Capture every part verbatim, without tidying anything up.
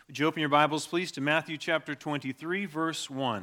Would you open your Bibles, please, to Matthew chapter twenty-three, verse one.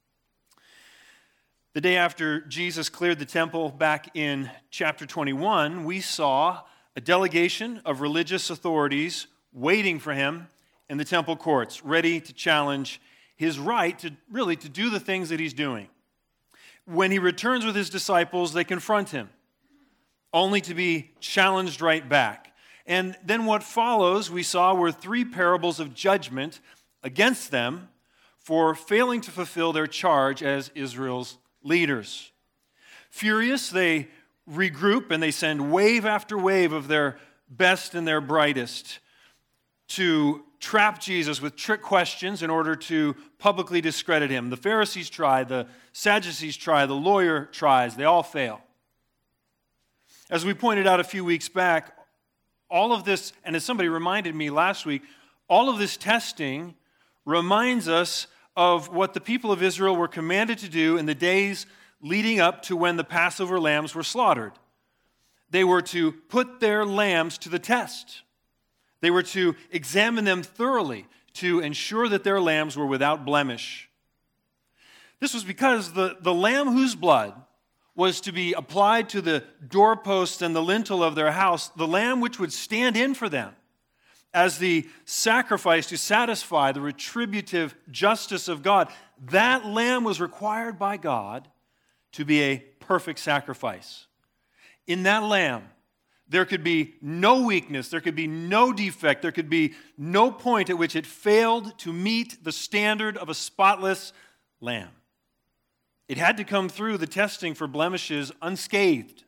The day after Jesus cleared the temple back in chapter twenty-one, we saw a delegation of religious authorities waiting for him in the temple courts, ready to challenge his right to really to do the things that he's doing. When he returns with his disciples, they confront him, only to be challenged right back. And then what follows, we saw, were three parables of judgment against them for failing to fulfill their charge as Israel's leaders. Furious, they regroup and they send wave after wave of their best and their brightest to trap Jesus with trick questions in order to publicly discredit him. The Pharisees try, the Sadducees try, the lawyer tries. They all fail. As we pointed out a few weeks back, all of this, and as somebody reminded me last week, all of this testing reminds us of what the people of Israel were commanded to do in the days leading up to when the Passover lambs were slaughtered. They were to put their lambs to the test. They were to examine them thoroughly to ensure that their lambs were without blemish. This was because the, the lamb whose blood was to be applied to the doorposts and the lintel of their house, the lamb which would stand in for them as the sacrifice to satisfy the retributive justice of God, that lamb was required by God to be a perfect sacrifice. In that lamb, there could be no weakness, there could be no defect, there could be no point at which it failed to meet the standard of a spotless lamb. It had to come through the testing for blemishes unscathed.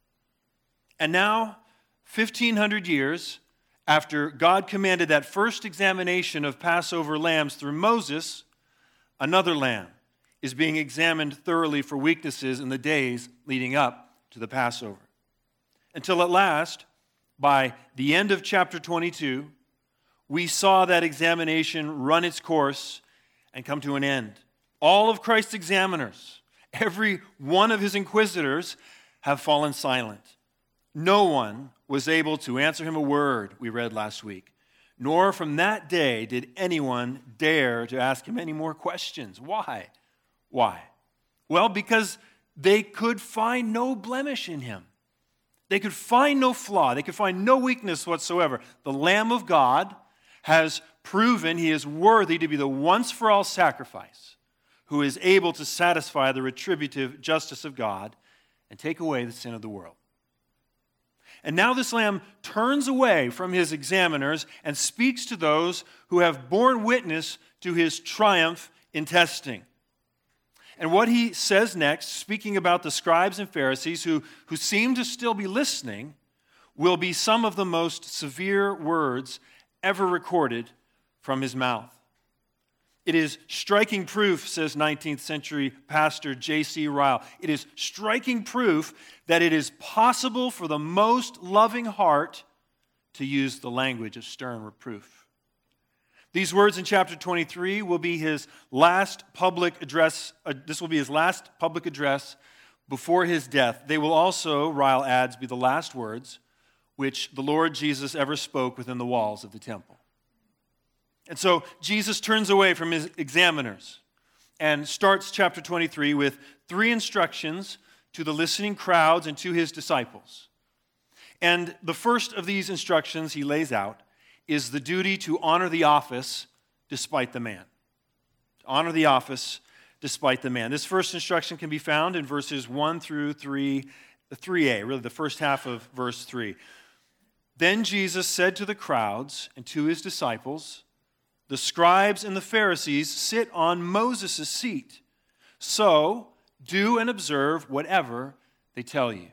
And now, fifteen hundred years after God commanded that first examination of Passover lambs through Moses, another lamb is being examined thoroughly for weaknesses in the days leading up to the Passover. Until at last, by the end of chapter twenty-two, we saw that examination run its course and come to an end. All of Christ's examiners, every one of his inquisitors, have fallen silent. No one was able to answer him a word, we read last week. Nor from that day did anyone dare to ask him any more questions. Why? Why? Well, because they could find no blemish in him. They could find no flaw. They could find no weakness whatsoever. The Lamb of God has proven he is worthy to be the once-for-all sacrifice who is able to satisfy the retributive justice of God and take away the sin of the world. And now this Lamb turns away from his examiners and speaks to those who have borne witness to his triumph in testing. And what he says next, speaking about the scribes and Pharisees who, who seem to still be listening, will be some of the most severe words ever recorded from his mouth. It is striking proof, says nineteenth century pastor J C Ryle, it is striking proof that it is possible for the most loving heart to use the language of stern reproof. These words in chapter twenty-three will be his last public address. Uh, this will be his last public address before his death. They will also, Ryle adds, be the last words which the Lord Jesus ever spoke within the walls of the temple. And so Jesus turns away from his examiners and starts chapter twenty-three with three instructions to the listening crowds and to his disciples. And the first of these instructions he lays out is the duty to honor the office despite the man. To honor the office despite the man. This first instruction can be found in verses one through three, three a, really the first half of verse three. Then Jesus said to the crowds and to his disciples, "The scribes and the Pharisees sit on Moses' seat. So do and observe whatever they tell you."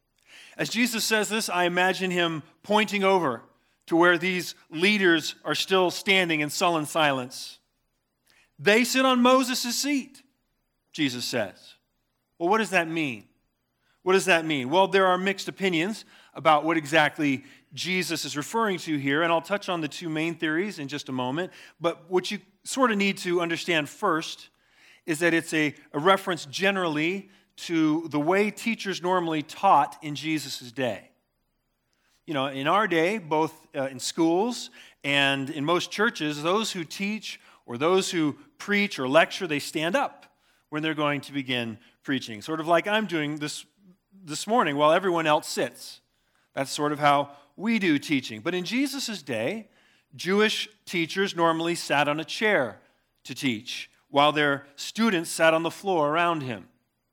As Jesus says this, I imagine him pointing over to where these leaders are still standing in sullen silence. They sit on Moses' seat, Jesus says. Well, what does that mean? What does that mean? Well, there are mixed opinions about what exactly Jesus is referring to here, and I'll touch on the two main theories in just a moment. But what you sort of need to understand first is that it's a, a reference generally to the way teachers normally taught in Jesus' day. you know, in our day, both uh, in schools and in most churches, those who teach or those who preach or lecture, they stand up when they're going to begin preaching, sort of like I'm doing this this morning while everyone else sits. That's sort of how we do teaching. But in Jesus' day, Jewish teachers normally sat on a chair to teach, while their students sat on the floor around him.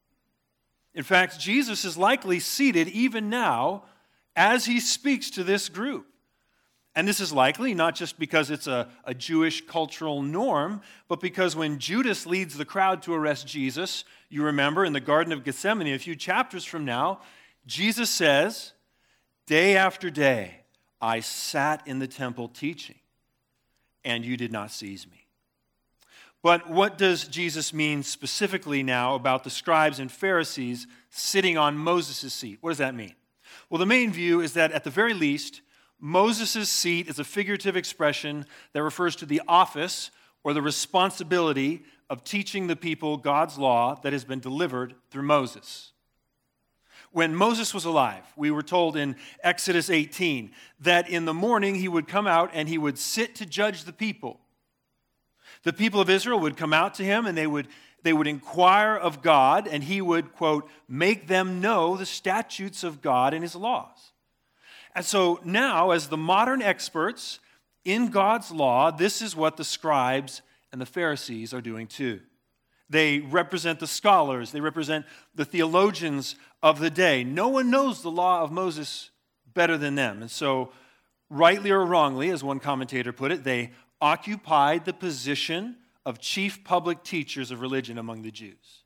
In fact, Jesus is likely seated even now as he speaks to this group. And this is likely not just because it's a, a Jewish cultural norm, but because when Judas leads the crowd to arrest Jesus, you remember in the Garden of Gethsemane, a few chapters from now, Jesus says, "Day after day, I sat in the temple teaching, and you did not seize me." But what does Jesus mean specifically now about the scribes and Pharisees sitting on Moses' seat? What does that mean? Well, the main view is that at the very least, Moses' seat is a figurative expression that refers to the office or the responsibility of teaching the people God's law that has been delivered through Moses. When Moses was alive, we were told in Exodus eighteen that in the morning he would come out and he would sit to judge the people. The people of Israel would come out to him and they would, they would inquire of God, and he would, quote, make them know the statutes of God and his laws. And so now, as the modern experts in God's law, this is what the scribes and the Pharisees are doing too. They represent the scholars, they represent the theologians of the day. No one knows the law of Moses better than them. And so, rightly or wrongly, as one commentator put it, they occupied the position of chief public teachers of religion among the Jews.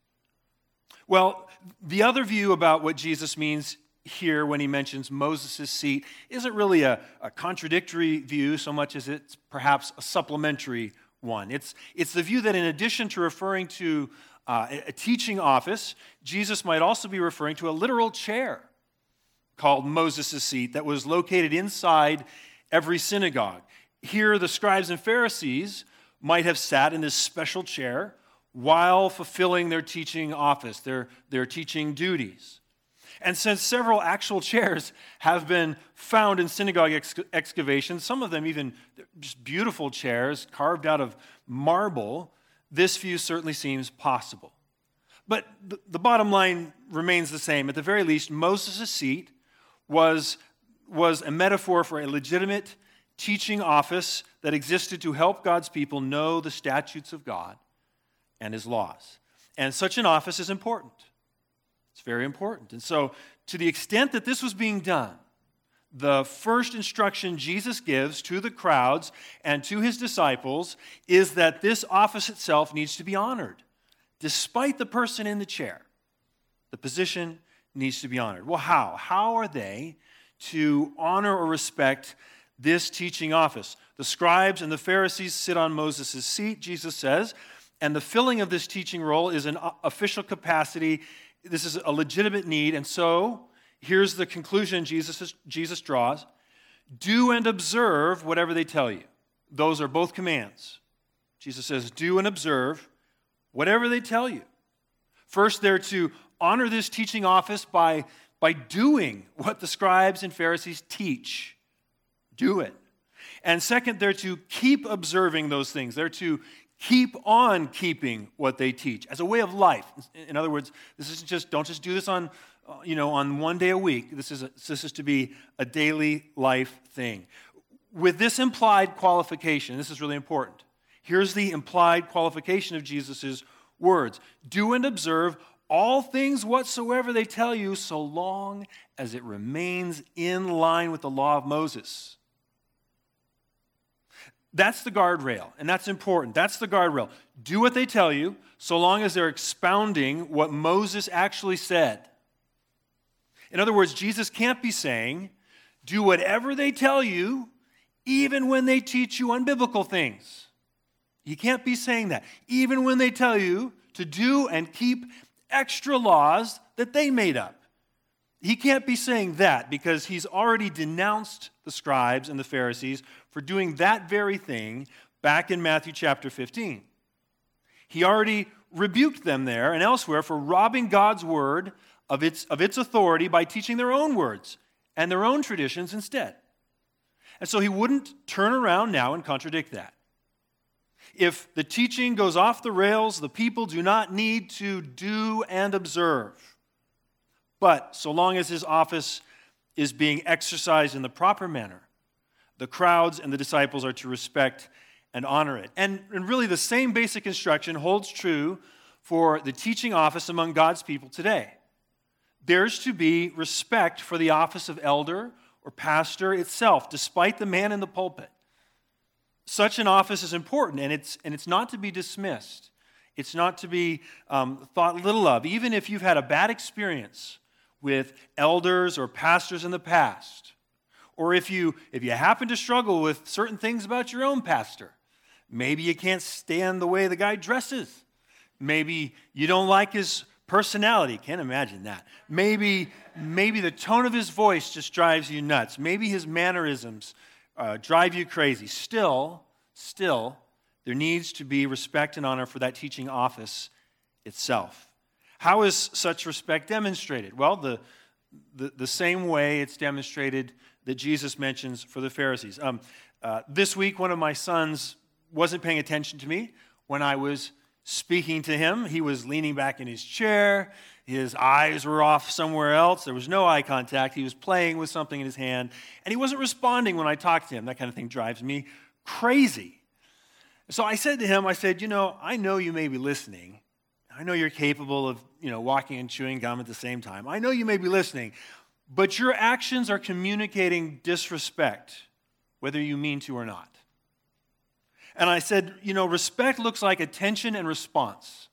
Well, the other view about what Jesus means here when he mentions Moses' seat isn't really a, a contradictory view so much as it's perhaps a supplementary one. It's, it's the view that in addition to referring to uh, a teaching office, Jesus might also be referring to a literal chair called Moses' seat that was located inside every synagogue. Here, the scribes and Pharisees might have sat in this special chair while fulfilling their teaching office, their, their teaching duties. And since several actual chairs have been found in synagogue ex- excavations, some of them even just beautiful chairs carved out of marble, this view certainly seems possible. But the, the bottom line remains the same. At the very least, Moses' seat was, was a metaphor for a legitimate teaching office that existed to help God's people know the statutes of God and his laws. And such an office is important. It's very important. And so, to the extent that this was being done, the first instruction Jesus gives to the crowds and to his disciples is that this office itself needs to be honored, despite the person in the chair. The position needs to be honored. Well, how? How are they to honor or respect this teaching office? The scribes and the Pharisees sit on Moses' seat, Jesus says, and the filling of this teaching role is an official capacity. This is a legitimate need, and so here's the conclusion Jesus, Jesus draws. Do and observe whatever they tell you. Those are both commands. Jesus says, do and observe whatever they tell you. First, they're to honor this teaching office by, by doing what the scribes and Pharisees teach. Do it. And second, they're to keep observing those things. They're to keep on keeping what they teach as a way of life. In other words, this isn't just, don't just do this on, you know, on one day a week. This is, a, this is to be a daily life thing. With this implied qualification, this is really important. Here's the implied qualification of Jesus' words. Do and observe all things whatsoever they tell you, so long as it remains in line with the law of Moses. That's the guardrail, and that's important. That's the guardrail. Do what they tell you, so long as they're expounding what Moses actually said. In other words, Jesus can't be saying, do whatever they tell you, even when they teach you unbiblical things. He can't be saying that. Even when they tell you to do and keep extra laws that they made up. He can't be saying that because he's already denounced the scribes and the Pharisees for doing that very thing back in Matthew chapter fifteen. He already rebuked them there and elsewhere for robbing God's word of its, of its authority by teaching their own words and their own traditions instead. And so he wouldn't turn around now and contradict that. If the teaching goes off the rails, the people do not need to do and observe. But so long as his office is being exercised in the proper manner, the crowds and the disciples are to respect and honor it. And, and really the same basic instruction holds true for the teaching office among God's people today. There's to be respect for the office of elder or pastor itself, despite the man in the pulpit. Such an office is important, and it's, and it's not to be dismissed. It's not to be um, thought little of, even if you've had a bad experience with elders or pastors in the past, or if you, if you happen to struggle with certain things about your own pastor. Maybe you can't stand the way the guy dresses. Maybe you don't like his personality. Can't imagine that. Maybe, maybe the tone of his voice just drives you nuts. Maybe his mannerisms Uh, drive you crazy. Still, still, there needs to be respect and honor for that teaching office itself. How is such respect demonstrated? Well, the, the, the same way it's demonstrated that Jesus mentions for the Pharisees. Um, uh, this week, one of my sons wasn't paying attention to me when I was speaking to him. He was leaning back in his chair. His eyes were off somewhere else. There was no eye contact. He was playing with something in his hand, and he wasn't responding when I talked to him. That kind of thing drives me crazy. So I said to him, I said, you know, I know you may be listening. I know you're capable of, you know, walking and chewing gum at the same time. I know you may be listening, but your actions are communicating disrespect, whether you mean to or not. And I said, you know, respect looks like attention and response.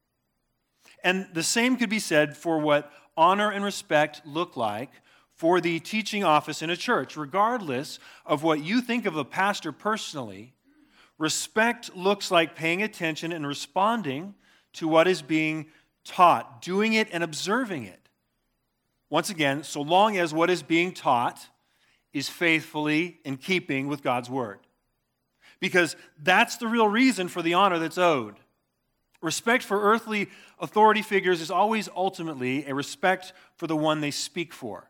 And the same could be said for what honor and respect look like for the teaching office in a church. Regardless of what you think of a pastor personally, respect looks like paying attention and responding to what is being taught, doing it and observing it. Once again, so long as what is being taught is faithfully in keeping with God's word. Because that's the real reason for the honor that's owed. Respect for earthly authority figures is always ultimately a respect for the one they speak for.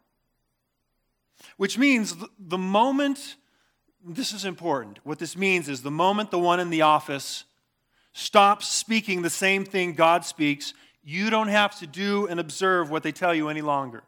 Which means the moment, this is important, what this means is the moment the one in the office stops speaking the same thing God speaks, you don't have to do and observe what they tell you any longer.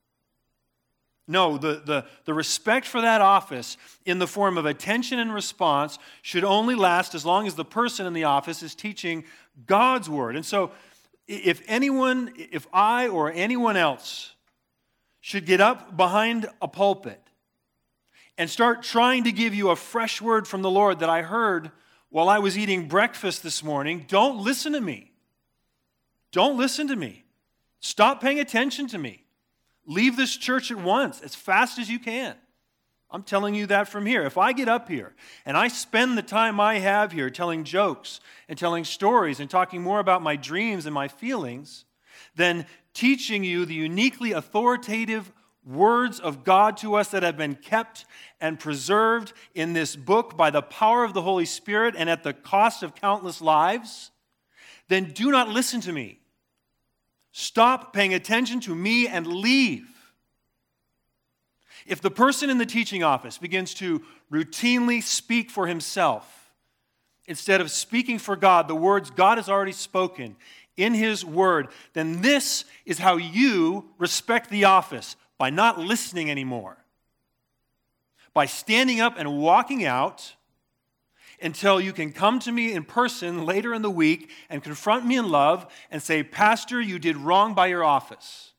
No, the, the, the respect for that office in the form of attention and response should only last as long as the person in the office is teaching God's word. And so if anyone, if I or anyone else should get up behind a pulpit and start trying to give you a fresh word from the Lord that I heard while I was eating breakfast this morning, don't listen to me. Don't listen to me. Stop paying attention to me. Leave this church at once, as fast as you can. I'm telling you that from here. If I get up here and I spend the time I have here telling jokes and telling stories and talking more about my dreams and my feelings than teaching you the uniquely authoritative words of God to us that have been kept and preserved in this book by the power of the Holy Spirit and at the cost of countless lives, then do not listen to me. Stop paying attention to me and leave. If the person in the teaching office begins to routinely speak for himself instead of speaking for God, the words God has already spoken in His Word, then this is how you respect the office, by not listening anymore. By standing up and walking out until you can come to me in person later in the week and confront me in love and say, Pastor, you did wrong by your office.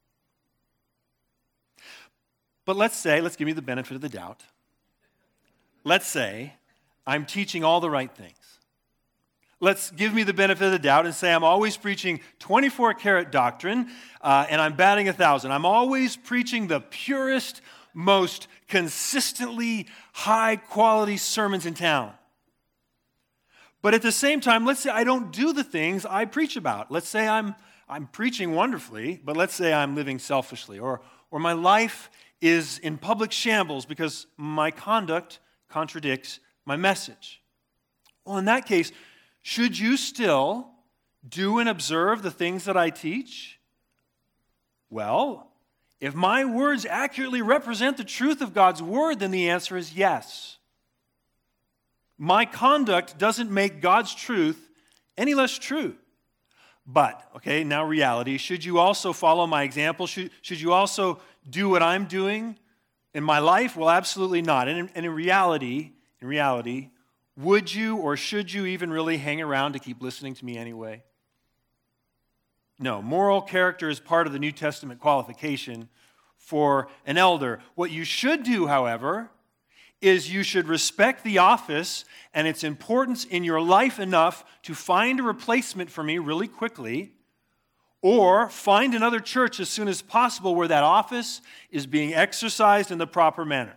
But let's say, let's give me the benefit of the doubt. Let's say I'm teaching all the right things. Let's give me the benefit of the doubt and say I'm always preaching twenty-four karat doctrine uh, and I'm batting a thousand. I'm always preaching the purest, most consistently high-quality sermons in town. But at the same time, let's say I don't do the things I preach about. Let's say I'm I'm preaching wonderfully, but let's say I'm living selfishly, or or my life is in public shambles because my conduct contradicts my message. Well, in that case, should you still do and observe the things that I teach? Well, If my words accurately represent the truth of God's word, then the answer is yes. My conduct doesn't make God's truth any less true. But, okay, now reality, should you also follow my example? Should, should you also do what I'm doing in my life? Well, absolutely not. And in, and in reality, in reality, would you or should you even really hang around to keep listening to me anyway? No, moral character is part of the New Testament qualification for an elder. What you should do, however, is you should respect the office and its importance in your life enough to find a replacement for me really quickly, or find another church as soon as possible where that office is being exercised in the proper manner.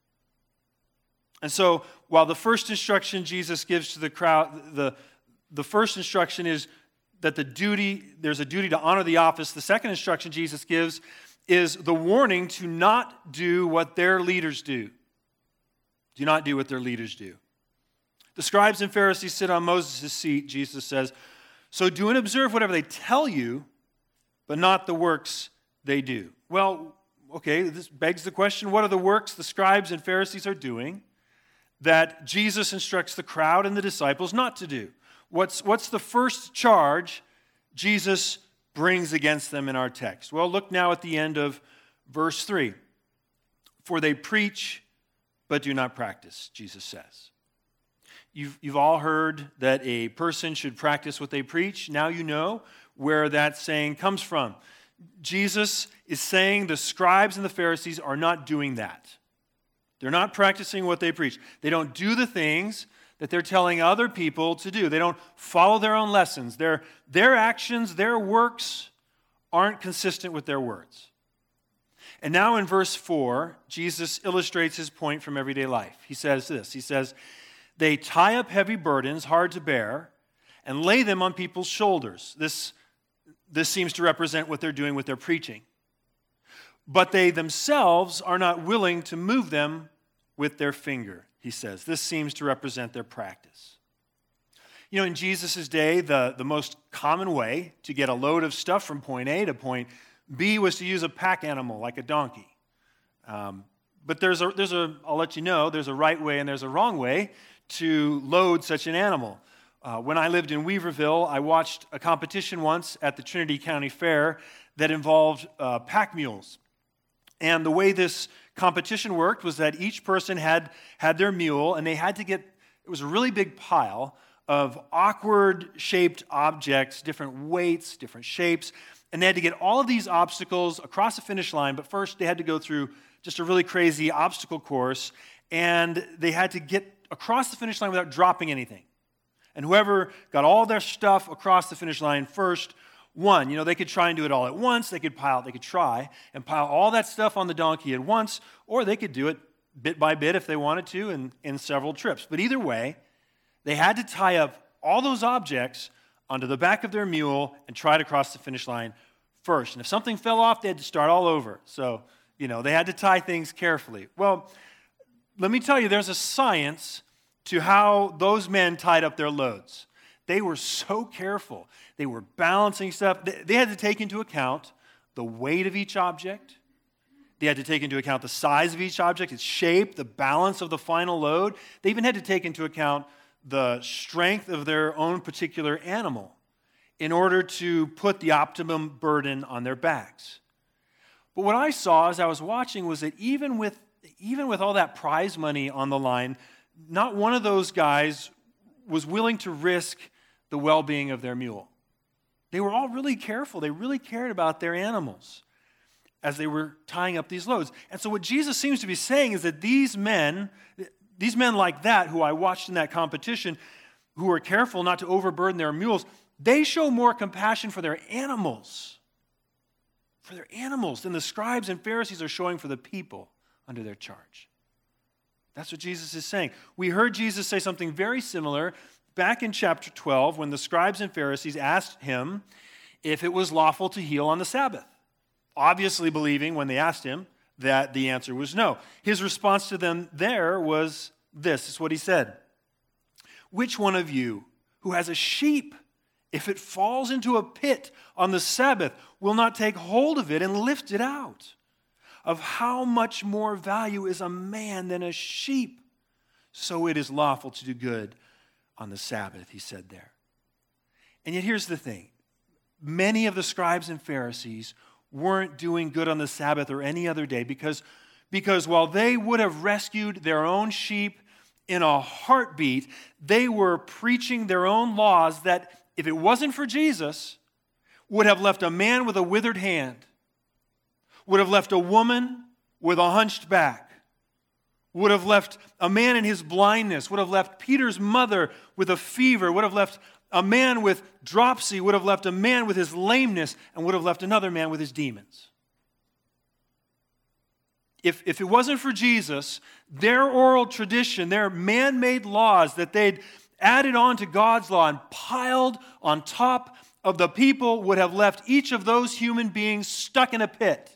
And so, while the first instruction Jesus gives to the crowd, the, the first instruction is that the duty, there's a duty to honor the office. The second instruction Jesus gives is the warning to not do what their leaders do. Do not do what their leaders do. The scribes and Pharisees sit on Moses' seat, Jesus says, so do and observe whatever they tell you, but not the works they do. Well, okay, this begs the question, what are the works the scribes and Pharisees are doing that Jesus instructs the crowd and the disciples not to do? What's, what's the first charge Jesus brings against them in our text? Well, look now at the end of verse three. For they preach, but do not practice, Jesus says. You've, you've all heard that a person should practice what they preach. Now you know where that saying comes from. Jesus is saying the scribes and the Pharisees are not doing that. They're not practicing what they preach. They don't do the things that they're telling other people to do. They don't follow their own lessons. Their, their actions, their works aren't consistent with their words. And now in verse four, Jesus illustrates his point from everyday life. He says this, he says, they tie up heavy burdens, hard to bear, and lay them on people's shoulders. This, this seems to represent what they're doing with their preaching. But they themselves are not willing to move them with their finger, he says. This seems to represent their practice. You know, in Jesus' day, the, the most common way to get a load of stuff from point A to point B was to use a pack animal like a donkey. Um, but there's a, there's a, I'll let you know, there's a right way and there's a wrong way to load such an animal. Uh, when I lived in Weaverville, I watched a competition once at the Trinity County Fair that involved uh, pack mules. And the way this competition worked was that each person had, had their mule, and they had to get, it was a really big pile of awkward-shaped objects, different weights, different shapes, and they had to get all of these obstacles across the finish line, but first they had to go through just a really crazy obstacle course, and they had to get across the finish line without dropping anything. And whoever got all their stuff across the finish line first won. You know, they could try and do it all at once. They could pile, they could try and pile all that stuff on the donkey at once, or they could do it bit by bit if they wanted to in, in several trips. But either way, they had to tie up all those objects onto the back of their mule and try to cross the finish line first. And if something fell off, they had to start all over. So, you know, they had to tie things carefully. Well, let me tell you, there's a science to how those men tied up their loads. They were so careful. They were balancing stuff. They had to take into account the weight of each object. They had to take into account the size of each object, its shape, the balance of the final load. They even had to take into account the strength of their own particular animal in order to put the optimum burden on their backs. But what I saw as I was watching was that even with, even with all that prize money on the line, not one of those guys was willing to risk the well-being of their mule. They were all really careful. They really cared about their animals as they were tying up these loads. And so what Jesus seems to be saying is that these men, these men like that who I watched in that competition, who were careful not to overburden their mules, they show more compassion for their animals, for their animals than the scribes and Pharisees are showing for the people under their charge. That's what Jesus is saying. We heard Jesus say something very similar back in chapter twelve when the scribes and Pharisees asked him if it was lawful to heal on the Sabbath, obviously believing when they asked him that the answer was no. His response to them there was this, is what he said. Which one of you who has a sheep, if it falls into a pit on the Sabbath, will not take hold of it and lift it out? of how much more value is a man than a sheep. So it is lawful to do good on the Sabbath, he said there. And yet here's the thing. Many of the scribes and Pharisees weren't doing good on the Sabbath or any other day because, because while they would have rescued their own sheep in a heartbeat, they were preaching their own laws that, if it wasn't for Jesus, would have left a man with a withered hand, would have left a woman with a hunched back, would have left a man in his blindness, would have left Peter's mother with a fever, would have left a man with dropsy, would have left a man with his lameness, and would have left another man with his demons. If, if it wasn't for Jesus, their oral tradition, their man-made laws that they'd added on to God's law and piled on top of the people would have left each of those human beings stuck in a pit.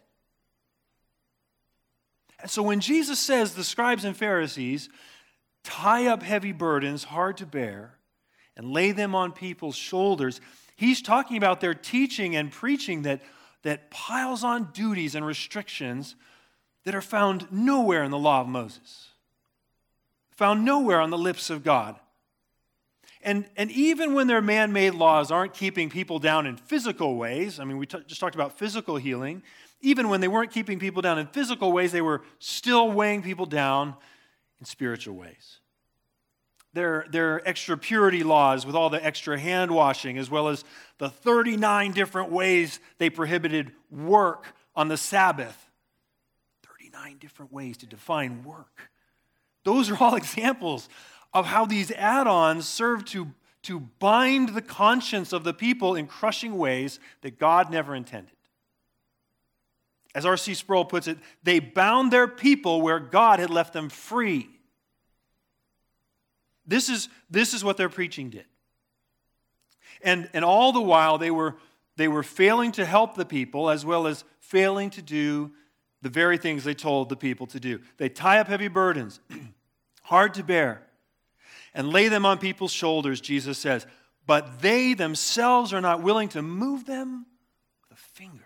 And so when Jesus says the scribes and Pharisees tie up heavy burdens hard to bear and lay them on people's shoulders, he's talking about their teaching and preaching that, that piles on duties and restrictions that are found nowhere in the law of Moses, found nowhere on the lips of God. And, and even when their man-made laws aren't keeping people down in physical ways, I mean, we t- just talked about physical healing, even when they weren't keeping people down in physical ways, they were still weighing people down in spiritual ways. Their, their extra purity laws with all the extra hand washing, as well as the thirty-nine different ways they prohibited work on the Sabbath. thirty-nine different ways to define work. Those are all examples of how these add-ons serve to, to bind the conscience of the people in crushing ways that God never intended. As R C Sproul puts it, they bound their people where God had left them free. This is, this is what their preaching did. And, and all the while, they were, they were failing to help the people as well as failing to do the very things they told the people to do. They tie up heavy burdens, hard to bear, and lay them on people's shoulders, Jesus says. But they themselves are not willing to move them with a finger.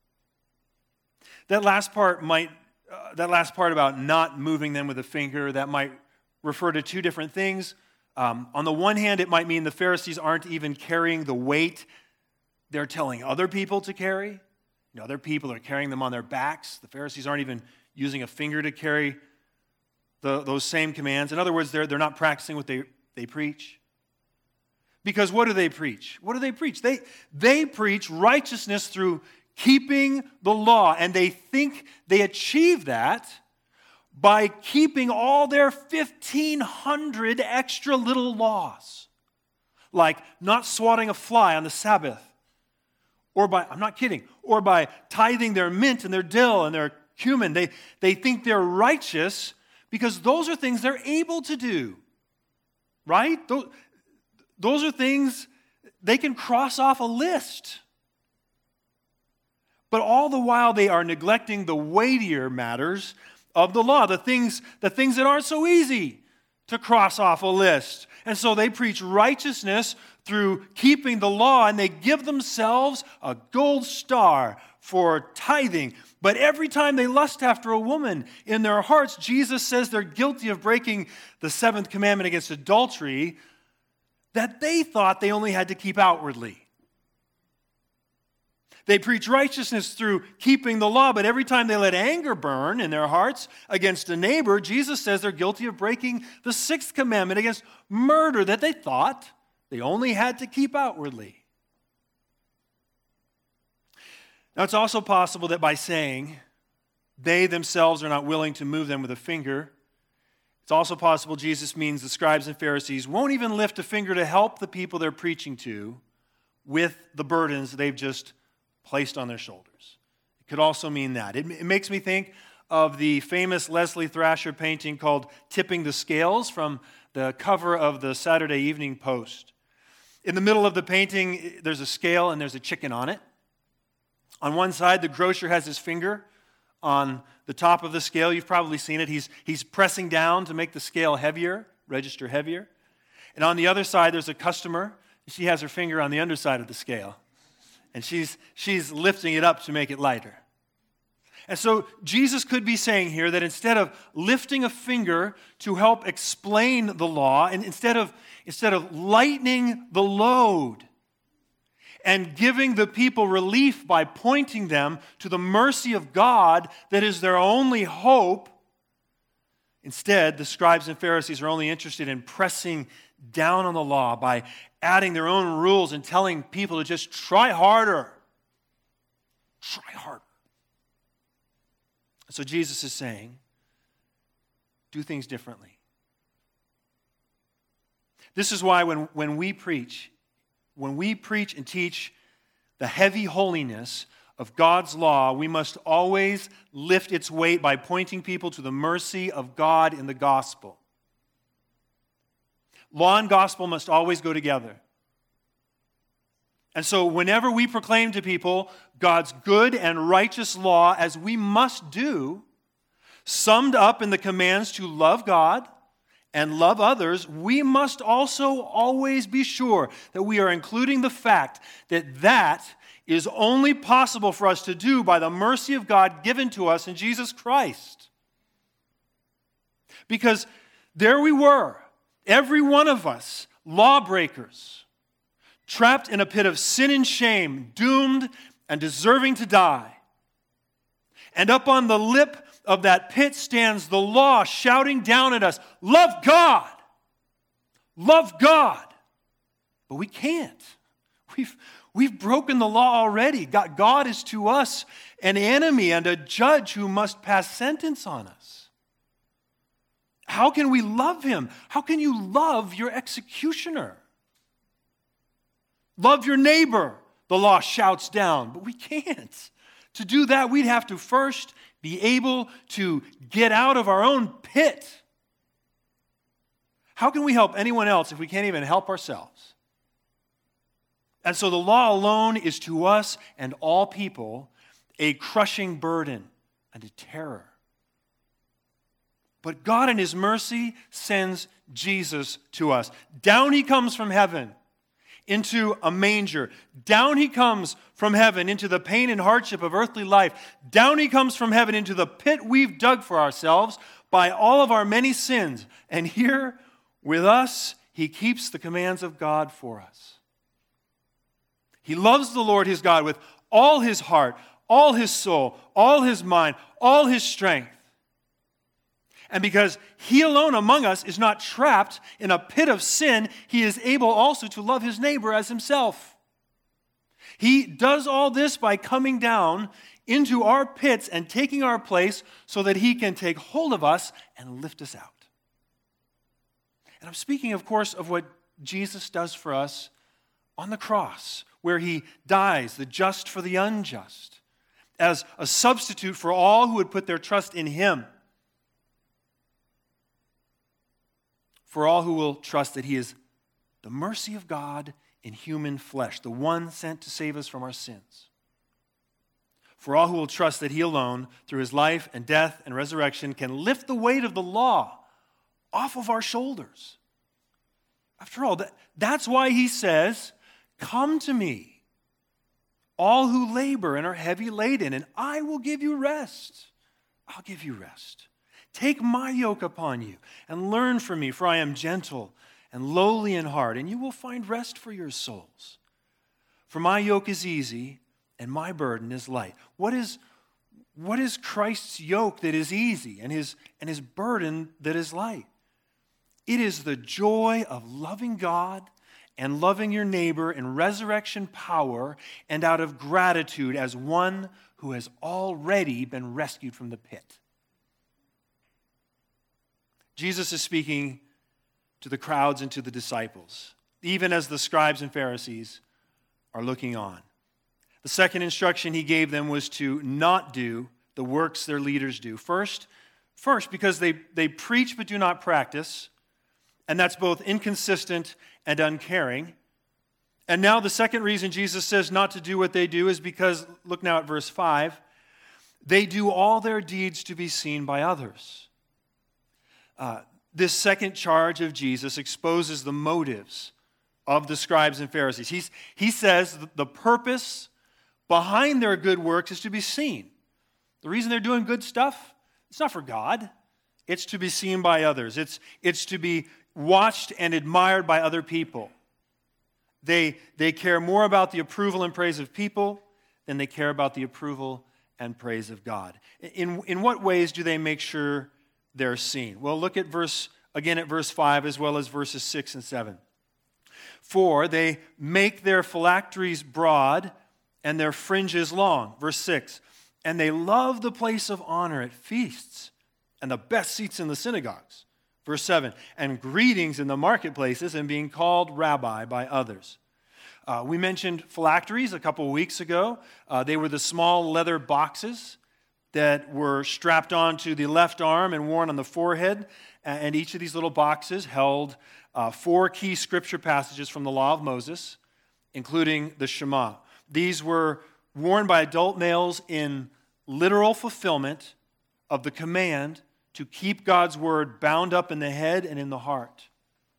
That last part might, uh, that last part about not moving them with a finger, that might refer to two different things. Um, on the one hand, it might mean the Pharisees aren't even carrying the weight they're telling other people to carry. You know, other people are carrying them on their backs. The Pharisees aren't even using a finger to carry the, those same commands. In other words, they're, they're not practicing what they, they preach. Because what do they preach? What do they preach? They, they preach righteousness through keeping the law, and they think they achieve that by keeping all their fifteen hundred extra little laws, like not swatting a fly on the Sabbath, or by, I'm not kidding, or by tithing their mint and their dill and their cumin. They, they think they're righteous because those are things they're able to do, right? Those, those are things they can cross off a list. But all the while they are neglecting the weightier matters of the law, the things, the things that aren't so easy to cross off a list. And so they preach righteousness through keeping the law, and they give themselves a gold star for tithing. But every time they lust after a woman in their hearts, Jesus says they're guilty of breaking the seventh commandment against adultery that they thought they only had to keep outwardly. They preach righteousness through keeping the law, but every time they let anger burn in their hearts against a neighbor, Jesus says they're guilty of breaking the sixth commandment against murder that they thought they only had to keep outwardly. Now, it's also possible that by saying they themselves are not willing to move them with a finger, it's also possible Jesus means the scribes and Pharisees won't even lift a finger to help the people they're preaching to with the burdens they've just placed on their shoulders. It could also mean that. It, it makes me think of the famous Leslie Thrasher painting called Tipping the Scales from the cover of the Saturday Evening Post. In the middle of the painting, there's a scale and there's a chicken on it. On one side, the grocer has his finger on the top of the scale. You've probably seen it. He's, he's pressing down to make the scale heavier, register heavier. And on the other side, there's a customer. She has her finger on the underside of the scale. And she's, she's lifting it up to make it lighter. And so Jesus could be saying here that instead of lifting a finger to help explain the law, and instead of, instead of lightening the load and giving the people relief by pointing them to the mercy of God that is their only hope, instead, the scribes and Pharisees are only interested in pressing down on the law by adding their own rules and telling people to just try harder. Try harder. So Jesus is saying, do things differently. This is why when, when we preach, when we preach and teach the heavy holiness of God's law, we must always lift its weight by pointing people to the mercy of God in the gospel. Law and gospel must always go together. And so whenever we proclaim to people God's good and righteous law, as we must do, summed up in the commands to love God and love others, we must also always be sure that we are including the fact that that is only possible for us to do by the mercy of God given to us in Jesus Christ. Because there we were, every one of us, lawbreakers, trapped in a pit of sin and shame, doomed and deserving to die. And up on the lip of that pit stands the law shouting down at us, love God, love God. But we can't. We've, we've broken the law already. God, God is to us an enemy and a judge who must pass sentence on us. How can we love him? How can you love your executioner? Love your neighbor, the law shouts down, but we can't. To do that, we'd have to first be able to get out of our own pit. How can we help anyone else if we can't even help ourselves? And so the law alone is to us and all people a crushing burden and a terror. But God in his mercy sends Jesus to us. Down he comes from heaven into a manger. Down he comes from heaven into the pain and hardship of earthly life. Down he comes from heaven into the pit we've dug for ourselves by all of our many sins. And here with us, he keeps the commands of God for us. He loves the Lord his God with all his heart, all his soul, all his mind, all his strength. And because he alone among us is not trapped in a pit of sin, he is able also to love his neighbor as himself. He does all this by coming down into our pits and taking our place so that he can take hold of us and lift us out. And I'm speaking, of course, of what Jesus does for us on the cross, where he dies, the just for the unjust, as a substitute for all who would put their trust in him. For all who will trust that he is the mercy of God in human flesh, the one sent to save us from our sins. For all who will trust that he alone, through his life and death and resurrection, can lift the weight of the law off of our shoulders. After all, that, that's why he says, come to me, all who labor and are heavy laden, and I will give you rest. I'll give you rest. Take my yoke upon you and learn from me, for I am gentle and lowly in heart, and you will find rest for your souls. For my yoke is easy and my burden is light. What is, what is Christ's yoke that is easy and his, and his burden that is light? It is the joy of loving God and loving your neighbor in resurrection power and out of gratitude as one who has already been rescued from the pit. Jesus is speaking to the crowds and to the disciples, even as the scribes and Pharisees are looking on. The second instruction he gave them was to not do the works their leaders do. First, first because they, they preach but do not practice, and that's both inconsistent and uncaring. And now the second reason Jesus says not to do what they do is because, look now at verse five, they do all their deeds to be seen by others. Uh, this second charge of Jesus exposes the motives of the scribes and Pharisees. He's, he says the purpose behind their good works is to be seen. The reason they're doing good stuff, it's not for God. It's to be seen by others. It's, it's to be watched and admired by other people. They, they care more about the approval and praise of people than they care about the approval and praise of God. In, in what ways do they make sure they're seen? Well, look at verse, again at verse five as well as verses six and seven. For they make their phylacteries broad and their fringes long. Verse six. And they love the place of honor at feasts and the best seats in the synagogues. Verse seven. And greetings in the marketplaces and being called rabbi by others. Uh, we mentioned phylacteries a couple of weeks ago. Uh, they were the small leather boxes that were strapped onto the left arm and worn on the forehead. And each of these little boxes held uh, four key scripture passages from the law of Moses, including the Shema. These were worn by adult males in literal fulfillment of the command to keep God's word bound up in the head and in the heart.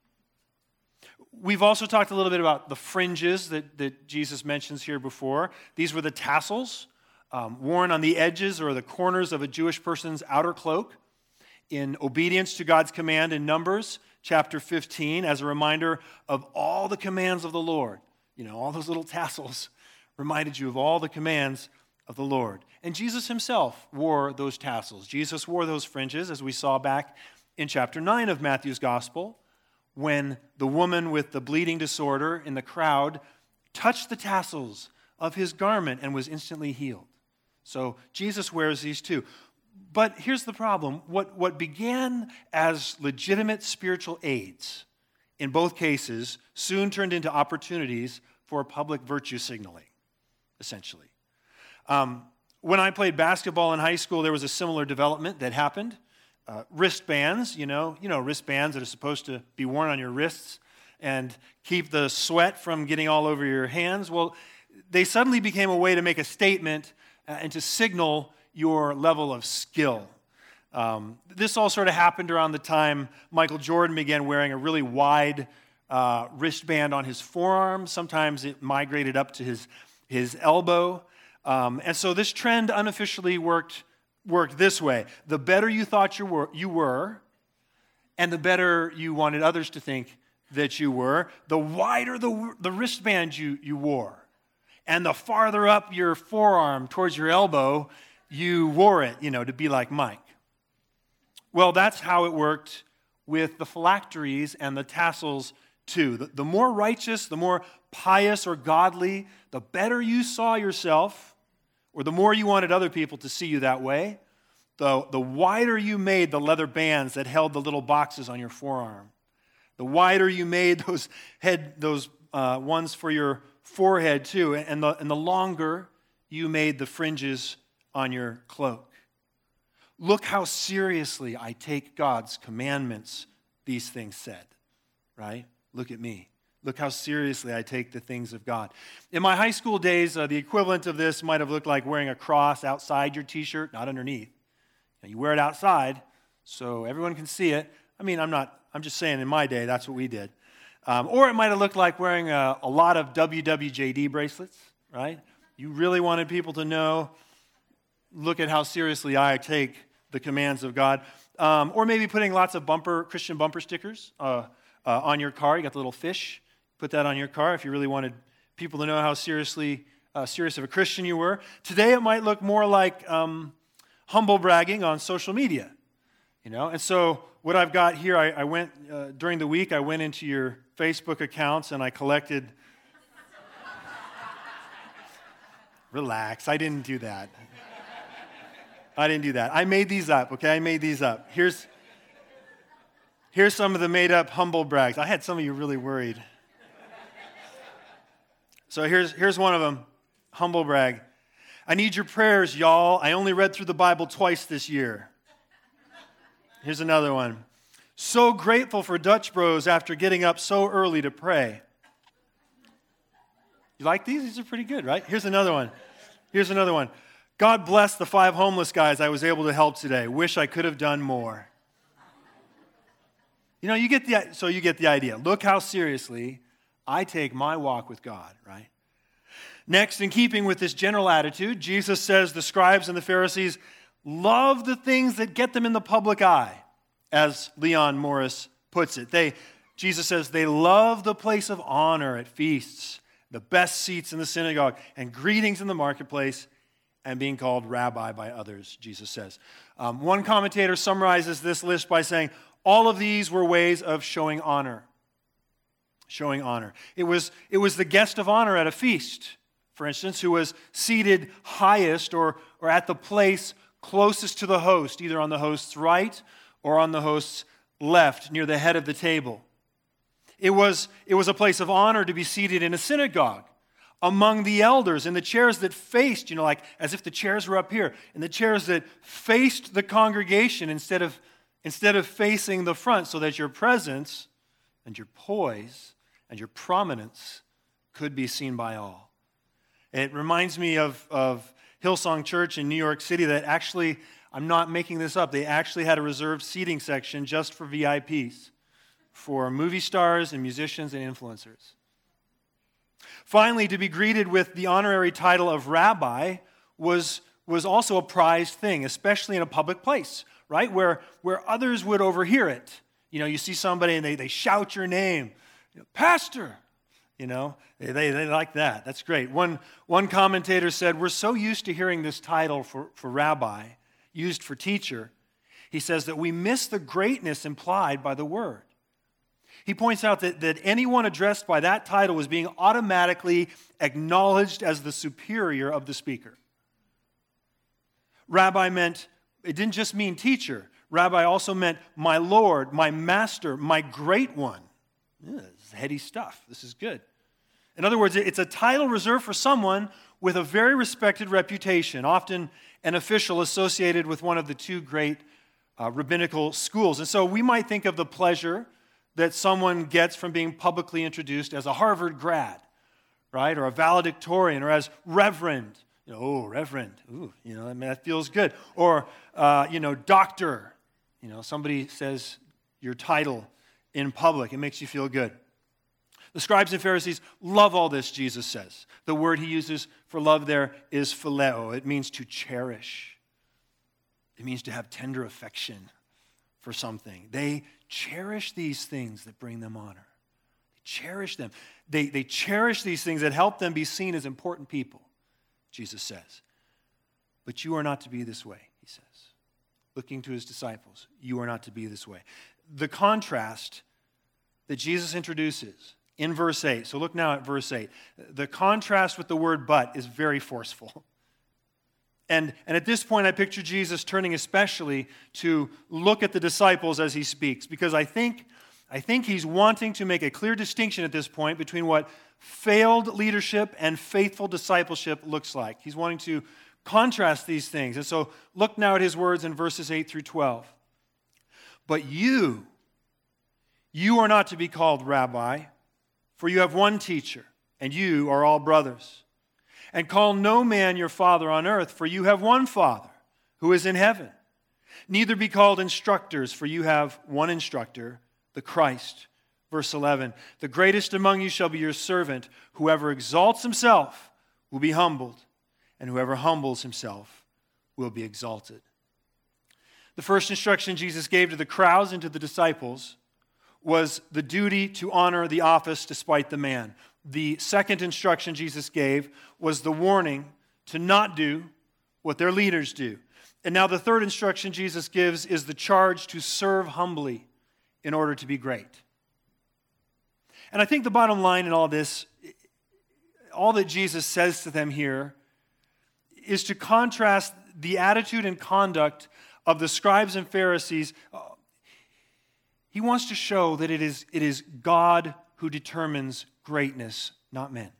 We've also talked a little bit about the fringes that, that Jesus mentions here before. These were the tassels um, worn on the edges or the corners of a Jewish person's outer cloak in obedience to God's command in Numbers chapter fifteen as a reminder of all the commands of the Lord. You know, all those little tassels reminded you of all the commands of the Lord. And Jesus himself wore those tassels. Jesus wore those fringes, as we saw back in chapter nine of Matthew's gospel, when the woman with the bleeding disorder in the crowd touched the tassels of his garment and was instantly healed. So Jesus wears these too. But here's the problem. What, what began as legitimate spiritual aids in both cases soon turned into opportunities for public virtue signaling, essentially. Um, when I played basketball in high school, there was a similar development that happened. Uh, wristbands, you know, you know, wristbands that are supposed to be worn on your wrists and keep the sweat from getting all over your hands. Well, they suddenly became a way to make a statement uh, and to signal your level of skill. Um, this all sort of happened around the time Michael Jordan began wearing a really wide uh, wristband on his forearm. Sometimes it migrated up to his, his elbow. Um, and so this trend unofficially worked worked this way. The better you thought you were, you were, and the better you wanted others to think that you were, the wider the, the wristband you, you wore. And the farther up your forearm towards your elbow, you wore it, you know, to be like Mike. Well, that's how it worked with the phylacteries and the tassels too. The, the more righteous, the more pious or godly, the better you saw yourself, or the more you wanted other people to see you that way, the, the wider you made the leather bands that held the little boxes on your forearm. The wider you made those head, those uh, ones for your forehead too, and the, and the longer you made the fringes on your cloak. Look how seriously I take God's commandments, these things said, right? Look at me. Look how seriously I take the things of God. In my high school days, uh, the equivalent of this might have looked like wearing a cross outside your t-shirt, not underneath. Now, you wear it outside so everyone can see it. I mean, I'm not, I'm just saying in my day, that's what we did. Um, or it might have looked like wearing a, a lot of W W J D bracelets, right? You really wanted people to know, look at how seriously I take the commands of God. Um, or maybe putting lots of bumper Christian bumper stickers uh, uh, on your car. You got the little fish. Put that on your car if you really wanted people to know how seriously uh, serious of a Christian you were. Today it might look more like um, humble bragging on social media, you know. And so what I've got here, I, I went uh, during the week. I went into your Facebook accounts and I collected. Relax, I didn't do that. I didn't do that. I made these up. Okay, I made these up. Here's here's some of the made-up humble brags. I had some of you really worried. So here's, here's one of them, humble brag. I need your prayers, y'all. I only read through the Bible twice this year. Here's another one. So grateful for Dutch Bros after getting up so early to pray. You like these? These are pretty good, right? Here's another one. Here's another one. God bless the five homeless guys I was able to help today. Wish I could have done more. You know, you get the so you get the idea. Look how seriously I take my walk with God, right? Next, in keeping with this general attitude, Jesus says the scribes and the Pharisees love the things that get them in the public eye, as Leon Morris puts it. They, Jesus says they love the place of honor at feasts, the best seats in the synagogue, and greetings in the marketplace, and being called rabbi by others, Jesus says. Um, one commentator summarizes this list by saying, all of these were ways of showing honor. Showing honor. It was, it was the guest of honor at a feast, for instance, who was seated highest or, or at the place closest to the host, either on the host's right or on the host's left, near the head of the table. It was, it was a place of honor to be seated in a synagogue among the elders, in the chairs that faced, you know, like as if the chairs were up here, in the chairs that faced the congregation instead of, instead of facing the front, so that your presence and your poise and your prominence could be seen by all. It reminds me of, of Hillsong Church in New York City that actually, I'm not making this up, they actually had a reserved seating section just for V I Ps, for movie stars and musicians and influencers. Finally, to be greeted with the honorary title of rabbi was, was also a prized thing, especially in a public place, right? Where, where others would overhear it. You know, you see somebody and they, they shout your name, you know, Pastor. You know, they, they, they like that. That's great. One, one commentator said, we're so used to hearing this title for, for rabbi, used for teacher, he says that we miss the greatness implied by the word. He points out that, that anyone addressed by that title was being automatically acknowledged as the superior of the speaker. Rabbi meant, it didn't just mean teacher. Rabbi also meant my Lord, my master, my great one. Yeah, this is heady stuff. This is good. In other words, it's a title reserved for someone with a very respected reputation, often an official associated with one of the two great uh, rabbinical schools. And so we might think of the pleasure that someone gets from being publicly introduced as a Harvard grad, right? Or a valedictorian, or as reverend. You know, oh, reverend. Ooh, you know, I mean, that feels good. Or, uh, you know, doctor. You know, somebody says your title in public. It makes you feel good. The scribes and Pharisees love all this, Jesus says. The word he uses for love there is phileo. It means to cherish. It means to have tender affection for something. They cherish these things that bring them honor. They cherish them. They, they cherish these things that help them be seen as important people, Jesus says. But you are not to be this way, he says. Looking to his disciples, you are not to be this way. The contrast that Jesus introduces in verse eight, so look now at verse eight. The contrast with the word but is very forceful. And, and at this point, I picture Jesus turning especially to look at the disciples as he speaks, because I think, I think he's wanting to make a clear distinction at this point between what failed leadership and faithful discipleship looks like. He's wanting to contrast these things. And so look now at his words in verses eight through twelve. But you, you are not to be called rabbi, for you have one teacher, and you are all brothers. And call no man your father on earth, for you have one Father, who is in heaven. Neither be called instructors, for you have one instructor, the Christ. Verse eleven, the greatest among you shall be your servant. Whoever exalts himself will be humbled, and whoever humbles himself will be exalted. The first instruction Jesus gave to the crowds and to the disciples was the duty to honor the office despite the man. The second instruction Jesus gave was the warning to not do what their leaders do. And now the third instruction Jesus gives is the charge to serve humbly in order to be great. And I think the bottom line in all this, all that Jesus says to them here, is to contrast the attitude and conduct of the scribes and Pharisees. He wants to show that it is, it is God who determines greatness, not men.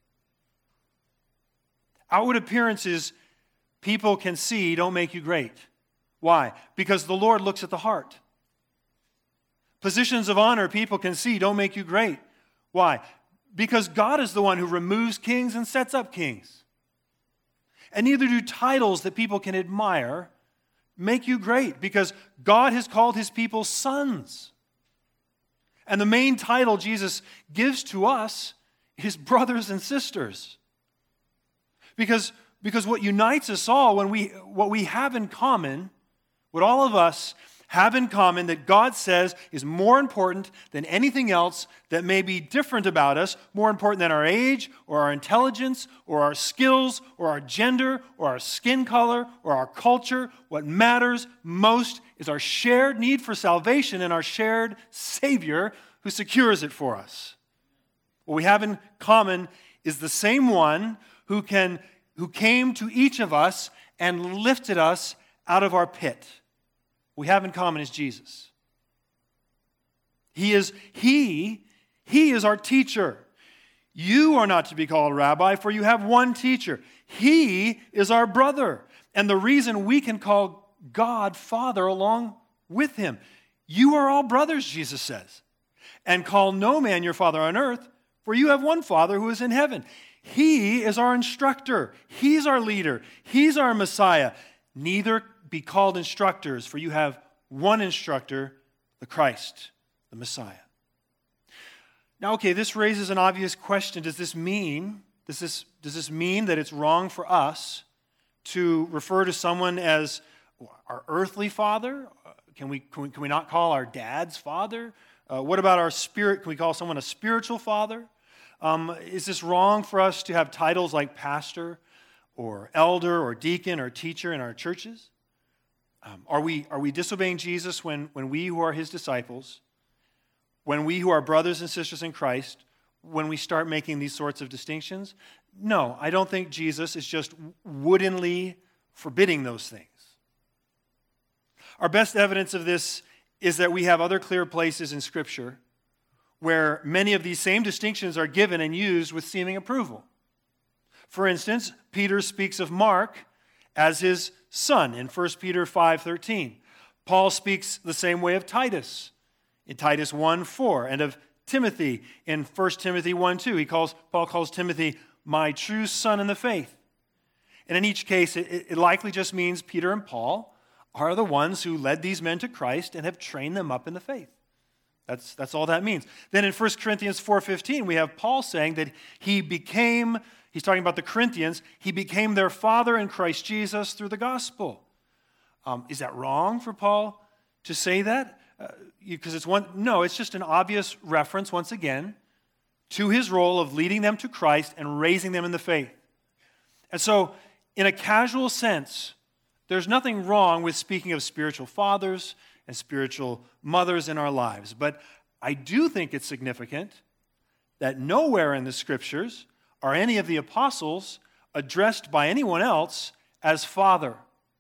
Outward appearances people can see don't make you great. Why? Because the Lord looks at the heart. Positions of honor people can see don't make you great. Why? Because God is the one who removes kings and sets up kings. And neither do titles that people can admire make you great, because God has called his people sons. And the main title Jesus gives to us is brothers and sisters. Because, because what unites us all, when we, what we have in common, what all of us have in common that God says is more important than anything else that may be different about us, more important than our age or our intelligence or our skills or our gender or our skin color or our culture. What matters most is our shared need for salvation and our shared Savior who secures it for us. What we have in common is the same one who can, who came to each of us and lifted us out of our pit. What we have in common is Jesus. He is, he, he is our teacher. You are not to be called rabbi, for you have one teacher. He is our brother, and the reason we can call God Father along with him. You are all brothers, Jesus says, and call no man your father on earth, for you have one Father who is in heaven. He is our instructor. He's our leader. He's our Messiah. Neither be called instructors, for you have one instructor, the Christ, the Messiah. Now, okay, this raises an obvious question. Does this mean, does this, does this mean that it's wrong for us to refer to someone as our earthly father? Can we, can we, can we not call our dad's father? Uh, what about our spirit? Can we call someone a spiritual father? Um, is this wrong for us to have titles like pastor or elder or deacon or teacher in our churches? Um, are we, are we disobeying Jesus when, when we who are his disciples, when we who are brothers and sisters in Christ, when we start making these sorts of distinctions? No, I don't think Jesus is just woodenly forbidding those things. Our best evidence of this is that we have other clear places in Scripture where many of these same distinctions are given and used with seeming approval. For instance, Peter speaks of Mark as his son in First Peter five thirteen. Paul speaks the same way of Titus in Titus one four, and of Timothy in First Timothy one two. He calls, Paul calls Timothy my true son in the faith. And in each case, it, it likely just means Peter and Paul are the ones who led these men to Christ and have trained them up in the faith. That's, that's all that means. Then in First Corinthians four fifteen, we have Paul saying that he became, he's talking about the Corinthians, he became their father in Christ Jesus through the gospel. Um, is that wrong for Paul to say that? Because uh, it's one, no, it's just an obvious reference, once again, to his role of leading them to Christ and raising them in the faith. And so, in a casual sense, there's nothing wrong with speaking of spiritual fathers and spiritual mothers in our lives. But I do think it's significant that nowhere in the Scriptures are any of the apostles addressed by anyone else as father,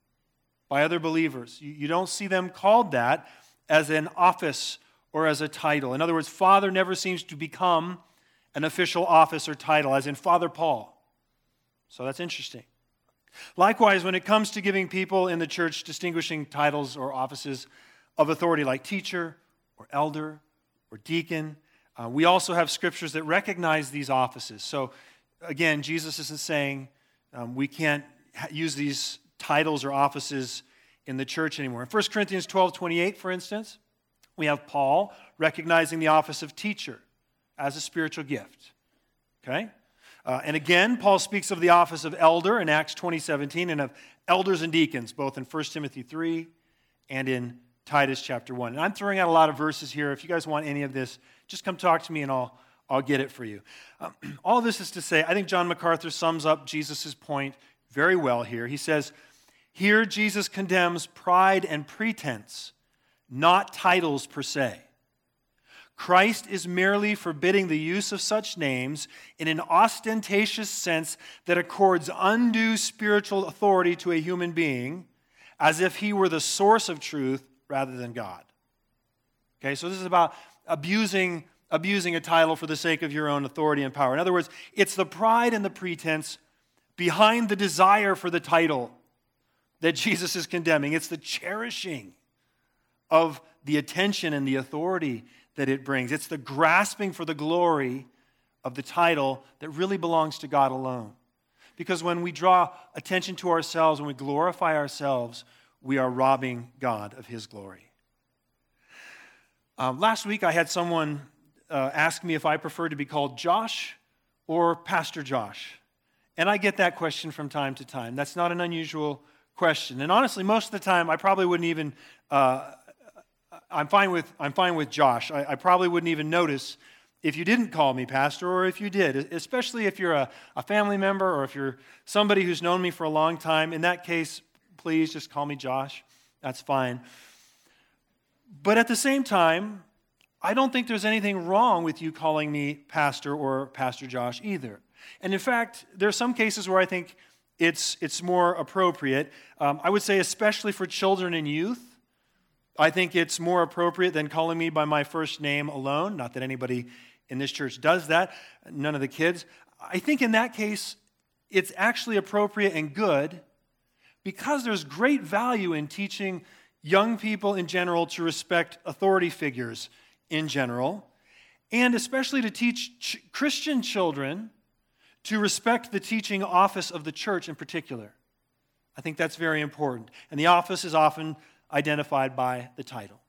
by other believers. You, you don't see them called that as an office or as a title. In other words, father never seems to become an official office or title, as in Father Paul. So that's interesting. Likewise, when it comes to giving people in the church distinguishing titles or offices of authority like teacher or elder or deacon, uh, we also have scriptures that recognize these offices. So again, Jesus isn't saying um, we can't ha- use these titles or offices in the church anymore. In First Corinthians twelve twenty-eight, for instance, we have Paul recognizing the office of teacher as a spiritual gift. Okay? Uh, and again, Paul speaks of the office of elder in Acts twenty seventeen and of elders and deacons, both in First Timothy three and in Titus chapter one. And I'm throwing out a lot of verses here. If you guys want any of this, just come talk to me and I'll, I'll get it for you. Um, all of this is to say, I think John MacArthur sums up Jesus' point very well here. He says, here Jesus condemns pride and pretense, not titles per se. Christ is merely forbidding the use of such names in an ostentatious sense that accords undue spiritual authority to a human being as if he were the source of truth rather than God. Okay, so this is about abusing, abusing a title for the sake of your own authority and power. In other words, it's the pride and the pretense behind the desire for the title that Jesus is condemning. It's the cherishing of the attention and the authority that it brings. It's the grasping for the glory of the title that really belongs to God alone. Because when we draw attention to ourselves, when we glorify ourselves, we are robbing God of his glory. Um, last week I had someone uh, ask me if I prefer to be called Josh or Pastor Josh. And I get that question from time to time. That's not an unusual question. And honestly, most of the time, I probably wouldn't even, uh, I'm fine with I'm fine with Josh. I, I probably wouldn't even notice if you didn't call me pastor, or if you did, especially if you're a, a family member or if you're somebody who's known me for a long time. In that case, please just call me Josh. That's fine. But at the same time, I don't think there's anything wrong with you calling me pastor or Pastor Josh either. And in fact, there are some cases where I think it's, it's more appropriate. Um, I would say especially for children and youth, I think it's more appropriate than calling me by my first name alone. Not that anybody in this church does that, none of the kids. I think in that case, it's actually appropriate and good because there's great value in teaching young people in general to respect authority figures in general, and especially to teach ch- Christian children to respect the teaching office of the church in particular. I think that's very important. And the office is often identified by the title.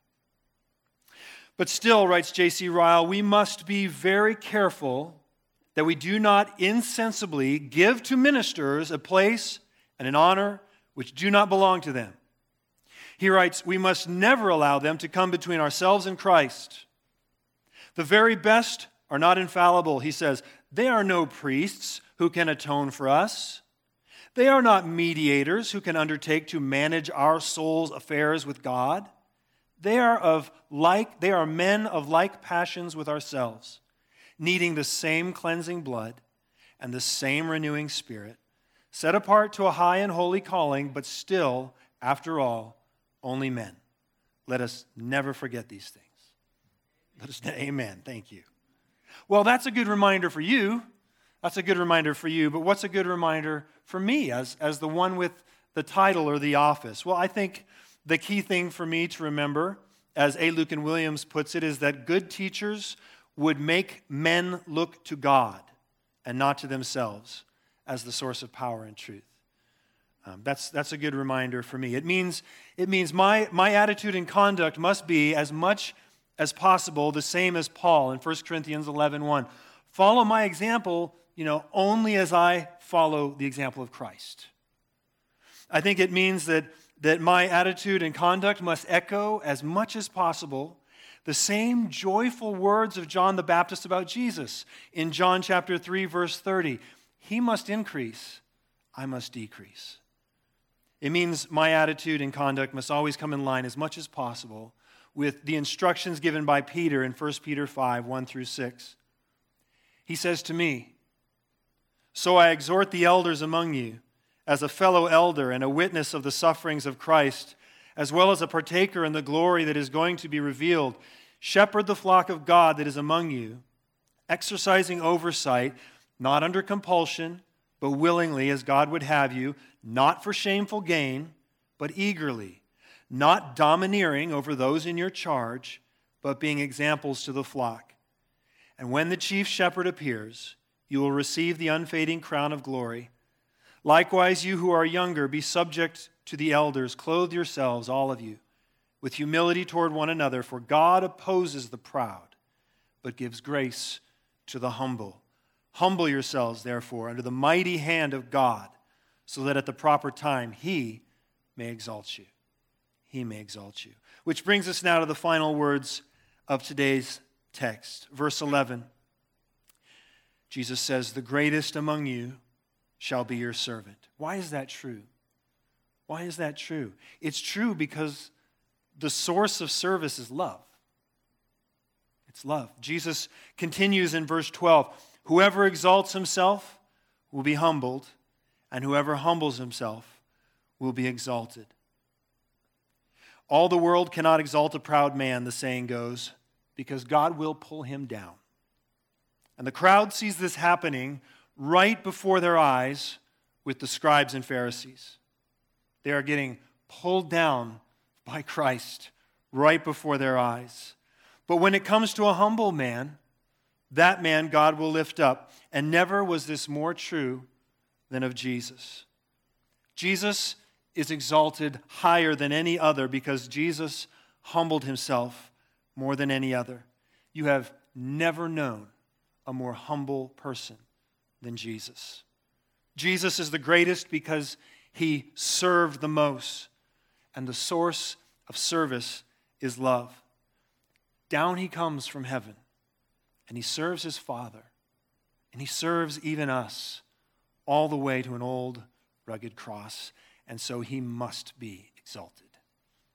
But still, writes J C Ryle, we must be very careful that we do not insensibly give to ministers a place and an honor which do not belong to them. He writes, we must never allow them to come between ourselves and Christ. The very best are not infallible, he says. They are no priests who can atone for us. They are not mediators who can undertake to manage our soul's affairs with God. They are of like they are men of like passions with ourselves, needing the same cleansing blood and the same renewing spirit, set apart to a high and holy calling, but still, after all, only men. Let us never forget these things. Let us, amen. Thank you. Well, that's a good reminder for you. That's a good reminder for you. But what's a good reminder for me as, as the one with the title or the office? Well, I think the key thing for me to remember, as A. Lucan Williams puts it, is that good teachers would make men look to God and not to themselves as the source of power and truth. Um, that's, that's a good reminder for me. It means, it means my, my attitude and conduct must be as much as possible the same as Paul in First Corinthians eleven one. Follow my example, you know, only as I follow the example of Christ. I think it means that, that my attitude and conduct must echo as much as possible the same joyful words of John the Baptist about Jesus in John chapter three, verse thirty. He must increase, I must decrease. It means my attitude and conduct must always come in line as much as possible with the instructions given by Peter in First Peter five, one through six. He says to me, so I exhort the elders among you, as a fellow elder and a witness of the sufferings of Christ, as well as a partaker in the glory that is going to be revealed, shepherd the flock of God that is among you, exercising oversight, not under compulsion, but willingly as God would have you, not for shameful gain, but eagerly, not domineering over those in your charge, but being examples to the flock. And when the chief shepherd appears, you will receive the unfading crown of glory. Likewise, you who are younger, be subject to the elders. Clothe yourselves, all of you, with humility toward one another, for God opposes the proud, but gives grace to the humble. Humble yourselves, therefore, under the mighty hand of God, so that at the proper time He may exalt you. He may exalt you. Which brings us now to the final words of today's text. Verse eleven. Jesus says, the greatest among you shall be your servant. Why is that true? Why is that true? It's true because the source of service is love. It's love. Jesus continues in verse twelve, whoever exalts himself will be humbled, and whoever humbles himself will be exalted. All the world cannot exalt a proud man, the saying goes, because God will pull him down. And the crowd sees this happening right before their eyes with the scribes and Pharisees. They are getting pulled down by Christ right before their eyes. But when it comes to a humble man, that man God will lift up. And never was this more true than of Jesus. Jesus is exalted higher than any other because Jesus humbled himself more than any other. You have never known a more humble person than Jesus. Jesus is the greatest because he served the most. And the source of service is love. Down he comes from heaven, and he serves his Father, and he serves even us, all the way to an old, rugged cross, and so he must be exalted.